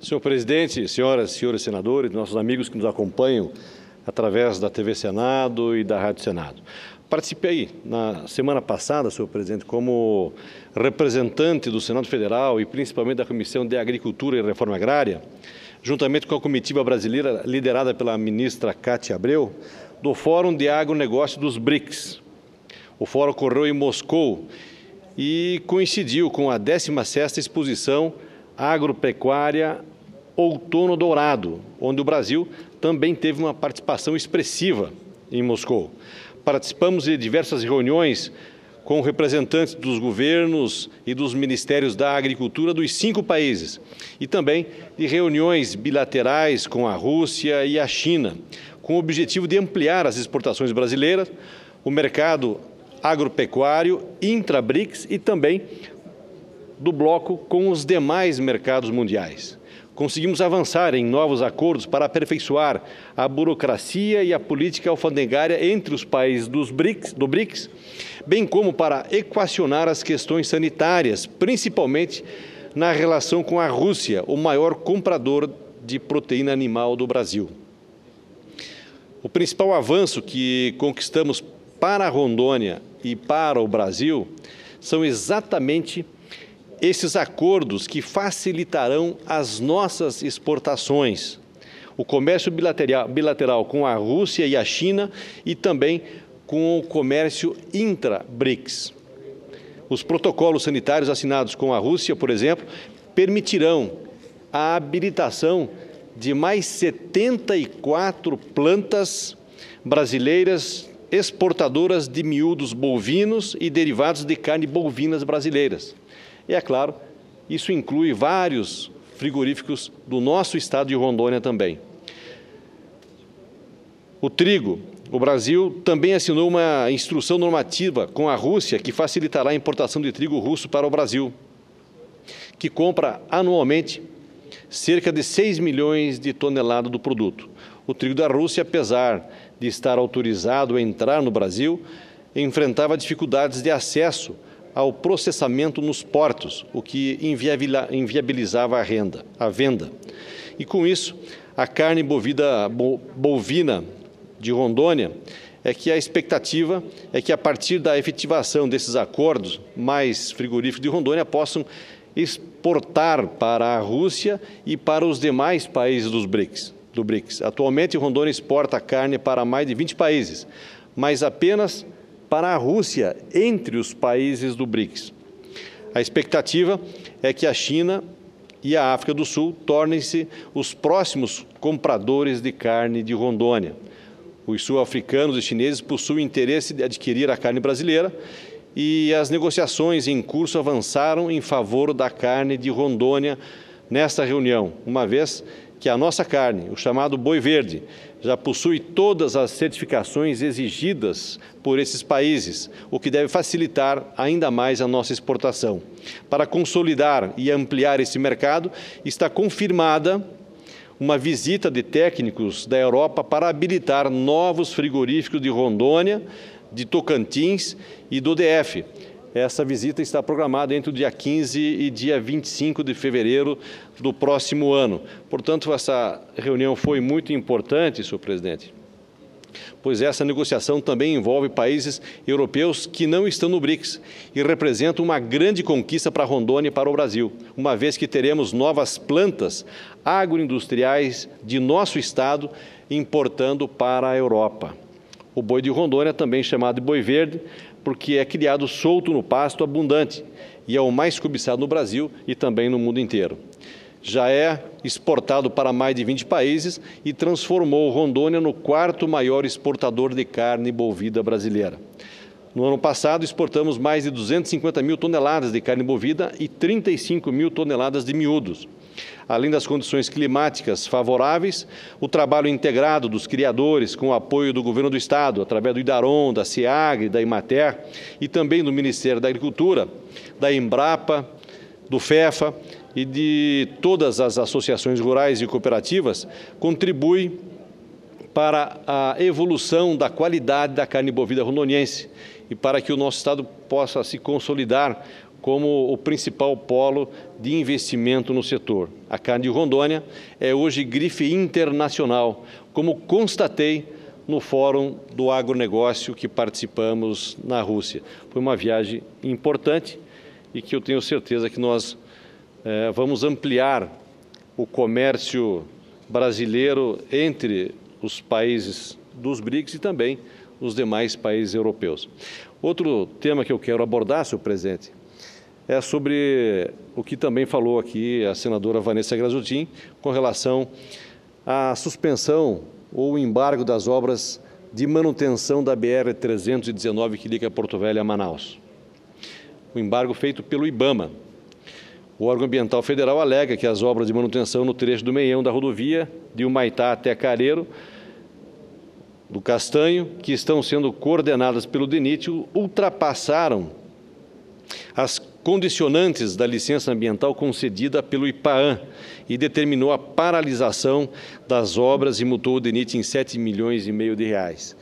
Senhor presidente, senhoras e senhores senadores, nossos amigos que nos acompanham através da TV Senado e da Rádio Senado. Participei na semana passada, senhor presidente, como representante do Senado Federal e principalmente da Comissão de Agricultura e Reforma Agrária, juntamente com a comitiva brasileira liderada pela ministra Cátia Abreu, do Fórum de Agronegócio dos BRICS. O fórum ocorreu em Moscou e coincidiu com a 16ª Exposição Agropecuária Outono Dourado, onde o Brasil também teve uma participação expressiva em Moscou. Participamos de diversas reuniões com representantes dos governos e dos ministérios da agricultura dos 5 países e também de reuniões bilaterais com a Rússia e a China, com o objetivo de ampliar as exportações brasileiras, o mercado agropecuário intra-BRICS e também do bloco com os demais mercados mundiais. Conseguimos avançar em novos acordos para aperfeiçoar a burocracia e a política alfandegária entre os países do BRICS, bem como para equacionar as questões sanitárias, principalmente na relação com a Rússia, o maior comprador de proteína animal do Brasil. O principal avanço que conquistamos para Rondônia e para o Brasil são exatamente esses acordos que facilitarão as nossas exportações, o comércio bilateral com a Rússia e a China e também com o comércio intra-BRICS. Os protocolos sanitários assinados com a Rússia, por exemplo, permitirão a habilitação de mais 74 plantas brasileiras exportadoras de miúdos bovinos e derivados de carne bovinas brasileiras. E, é claro, isso inclui vários frigoríficos do nosso estado de Rondônia também. O trigo. O Brasil também assinou uma instrução normativa com a Rússia que facilitará a importação de trigo russo para o Brasil, que compra anualmente cerca de 6 milhões de toneladas do produto. O trigo da Rússia, apesar de estar autorizado a entrar no Brasil, enfrentava dificuldades de acesso ao processamento nos portos, o que inviabilizava a venda. E com isso, a carne bovina de Rondônia é que a expectativa é que a partir da efetivação desses acordos, mais frigoríficos de Rondônia possam exportar para a Rússia e para os demais países do BRICS. Atualmente, Rondônia exporta carne para mais de 20 países, mas apenas para a Rússia entre os países do BRICS. A expectativa é que a China e a África do Sul tornem-se os próximos compradores de carne de Rondônia. Os sul-africanos e chineses possuem interesse de adquirir a carne brasileira e as negociações em curso avançaram em favor da carne de Rondônia nesta reunião, uma vez que a nossa carne, o chamado boi verde, já possui todas as certificações exigidas por esses países, o que deve facilitar ainda mais a nossa exportação. Para consolidar e ampliar esse mercado, está confirmada uma visita de técnicos da Europa para habilitar novos frigoríficos de Rondônia, de Tocantins e do DF. Essa visita está programada entre o dia 15 e dia 25 de fevereiro do próximo ano. Portanto, essa reunião foi muito importante, senhor presidente, pois essa negociação também envolve países europeus que não estão no BRICS e representa uma grande conquista para Rondônia e para o Brasil, uma vez que teremos novas plantas agroindustriais de nosso estado importando para a Europa. O boi de Rondônia, também chamado de boi verde, porque é criado solto no pasto abundante e é o mais cobiçado no Brasil e também no mundo inteiro. Já é exportado para mais de 20 países e transformou Rondônia no 4º maior exportador de carne bovina brasileira. No ano passado, exportamos mais de 250 mil toneladas de carne bovina e 35 mil toneladas de miúdos. Além das condições climáticas favoráveis, o trabalho integrado dos criadores com o apoio do Governo do Estado, através do IDARON, da SEAGRE, da Emater e também do Ministério da Agricultura, da Embrapa, do FEFA e de todas as associações rurais e cooperativas, contribui para a evolução da qualidade da carne bovina rondoniense e para que o nosso Estado possa se consolidar como o principal polo de investimento no setor. A carne de Rondônia é hoje grife internacional, como constatei no Fórum do Agronegócio que participamos na Rússia. Foi uma viagem importante e que eu tenho certeza que nós vamos ampliar o comércio brasileiro entre os países dos BRICS e também os demais países europeus. Outro tema que eu quero abordar, senhor presidente, é sobre o que também falou aqui a senadora Vanessa Graziotin com relação à suspensão ou embargo das obras de manutenção da BR-319 que liga Porto Velho a Manaus. O embargo feito pelo IBAMA. O órgão ambiental federal alega que as obras de manutenção no trecho do meião da rodovia de Humaitá até Careiro, do Castanho, que estão sendo coordenadas pelo DENIT, ultrapassaram as condicionantes da licença ambiental concedida pelo IPAAM e determinou a paralisação das obras e multou o DENIT em 7,5 milhões de reais.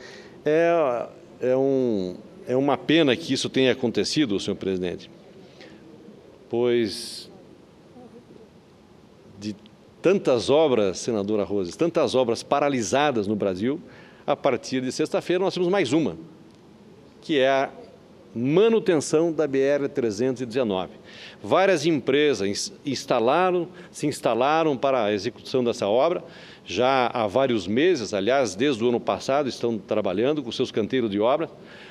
É uma pena que isso tenha acontecido, senhor presidente, pois de tantas obras, senadora Rose, tantas obras paralisadas no Brasil, a partir de sexta-feira nós temos mais uma, que é a manutenção da BR-319. Várias empresas se instalaram para a execução dessa obra, já há vários meses, aliás, desde o ano passado, estão trabalhando com seus canteiros de obra,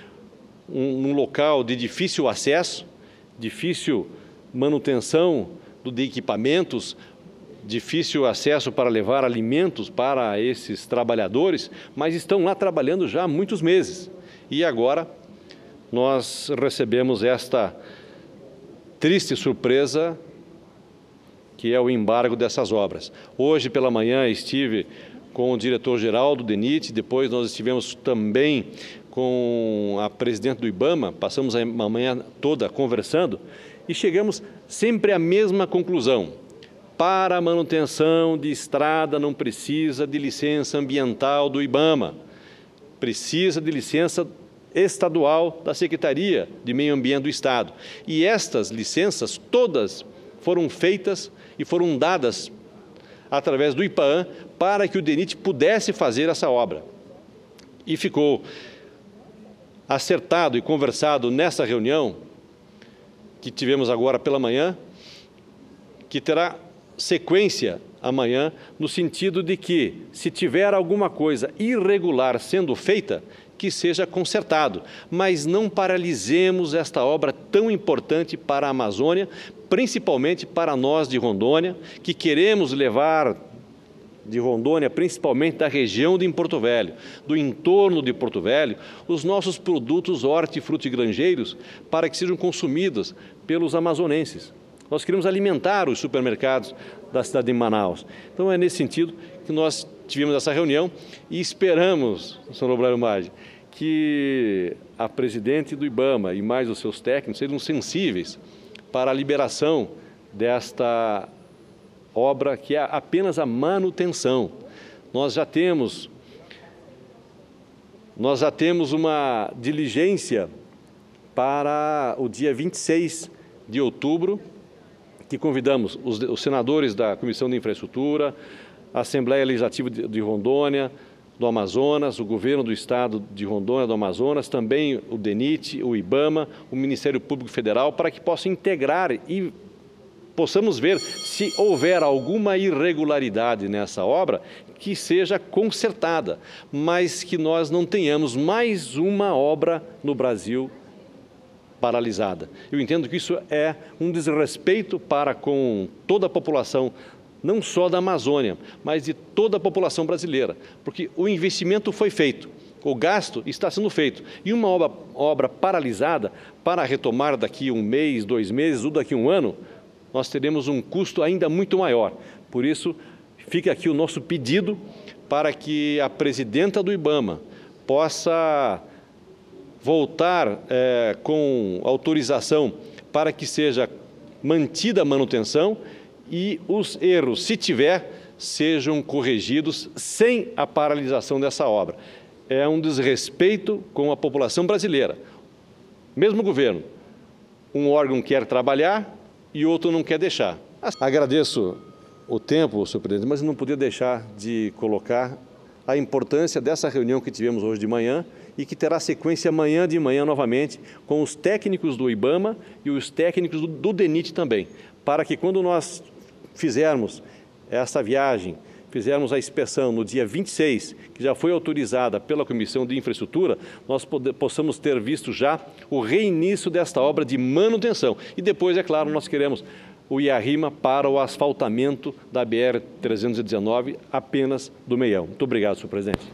num local de difícil acesso, difícil manutenção de equipamentos, difícil acesso para levar alimentos para esses trabalhadores, mas estão lá trabalhando já há muitos meses. E agora nós recebemos esta triste surpresa, que é o embargo dessas obras. Hoje pela manhã estive com o diretor-geral do DENIT, depois nós estivemos também com a presidente do IBAMA, passamos a manhã toda conversando e chegamos sempre à mesma conclusão. Para a manutenção de estrada não precisa de licença ambiental do IBAMA, precisa de licença estadual da Secretaria de Meio Ambiente do Estado. E estas licenças todas foram feitas e foram dadas através do IPAAM para que o DENIT pudesse fazer essa obra. E ficou acertado e conversado nessa reunião que tivemos agora pela manhã, que terá sequência amanhã, no sentido de que, se tiver alguma coisa irregular sendo feita, que seja consertado, mas não paralisemos esta obra tão importante para a Amazônia, principalmente para nós de Rondônia, que queremos levar de Rondônia, principalmente da região de Porto Velho, do entorno de Porto Velho, os nossos produtos hortifrutigranjeiros para que sejam consumidos pelos amazonenses. Nós queremos alimentar os supermercados da cidade de Manaus. Então, é nesse sentido que nós tivemos essa reunião e esperamos, senhor Obrário Maggi, que a presidente do IBAMA e mais os seus técnicos sejam sensíveis para a liberação desta obra, que é apenas a manutenção. Nós já temos uma diligência para o dia 26 de outubro, que convidamos os senadores da Comissão de Infraestrutura, a Assembleia Legislativa de Rondônia, do Amazonas, o Governo do Estado de Rondônia, do Amazonas, também o DENIT, o IBAMA, o Ministério Público Federal, para que possam integrar e possamos ver se houver alguma irregularidade nessa obra, que seja consertada, mas que nós não tenhamos mais uma obra no Brasil paralisada. Eu entendo que isso é um desrespeito para com toda a população, não só da Amazônia, mas de toda a população brasileira, porque o investimento foi feito, o gasto está sendo feito, e uma obra paralisada, para retomar daqui um mês, 2 meses, ou daqui um ano, nós teremos um custo ainda muito maior. Por isso, fica aqui o nosso pedido para que a presidenta do IBAMA possa voltar com autorização para que seja mantida a manutenção e os erros, se tiver, sejam corrigidos sem a paralisação dessa obra. É um desrespeito com a população brasileira. Mesmo governo, Um órgão quer trabalhar e outro não quer deixar. Agradeço o tempo, senhor presidente, mas não podia deixar de colocar a importância dessa reunião que tivemos hoje de manhã e que terá sequência amanhã de manhã novamente com os técnicos do IBAMA e os técnicos do DENIT também, para que quando nós fizermos essa viagem, fizermos a inspeção no dia 26, que já foi autorizada pela Comissão de Infraestrutura, nós possamos ter visto já o reinício desta obra de manutenção. E depois, é claro, nós queremos o IARIMA para o asfaltamento da BR-319 apenas do Meião. Muito obrigado, senhor presidente.